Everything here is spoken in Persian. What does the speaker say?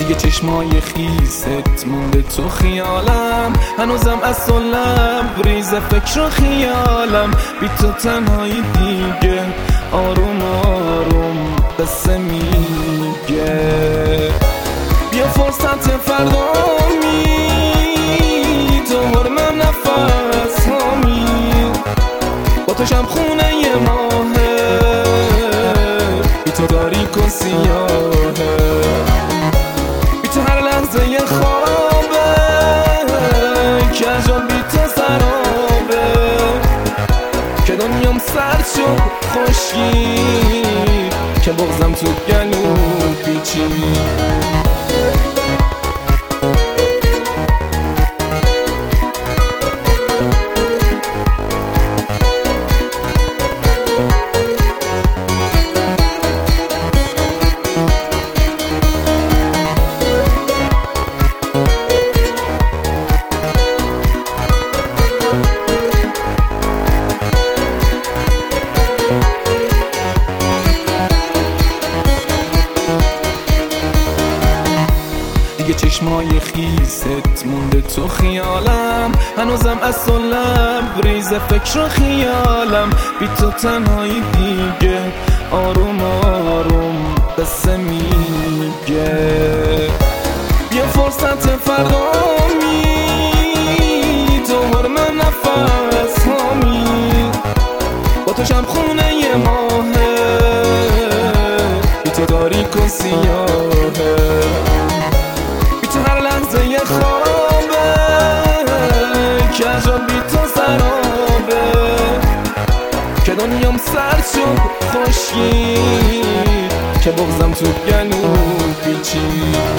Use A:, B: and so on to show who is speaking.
A: دیگه چشمای خیست مونده تو خیالم، هنوزم از سلم ریز فکر و خیالم. بی تو تنهایی دیگه آروم آروم قصه میگه. بیا فرصت فردا می تو حرمم نفس هامی، با تو شب خونه یه ماهه، بی تو تاریک و سیاهه، بی تو هر لحظه یه خوابه که اجال بی تو سرابه، که دنیام سرد شد خشکید که بغزم تو گلو پیچید. دیگه چشمای خیست مونده تو خیالم، هنوزم از سلم ریز فکر و خیالم. بی تو تنهایی دیگه آروم آروم قصه میگه. بیا فرصت فردا می تو حرمم نفس هامی، با تو شب خونه یه ماهه، بی تو تاریک و سیاهه، هر لحظه یه خوابه که اجال بی تو سرابه، که دنیام سرد شد خشکید که بغزم تو گلو پیچید.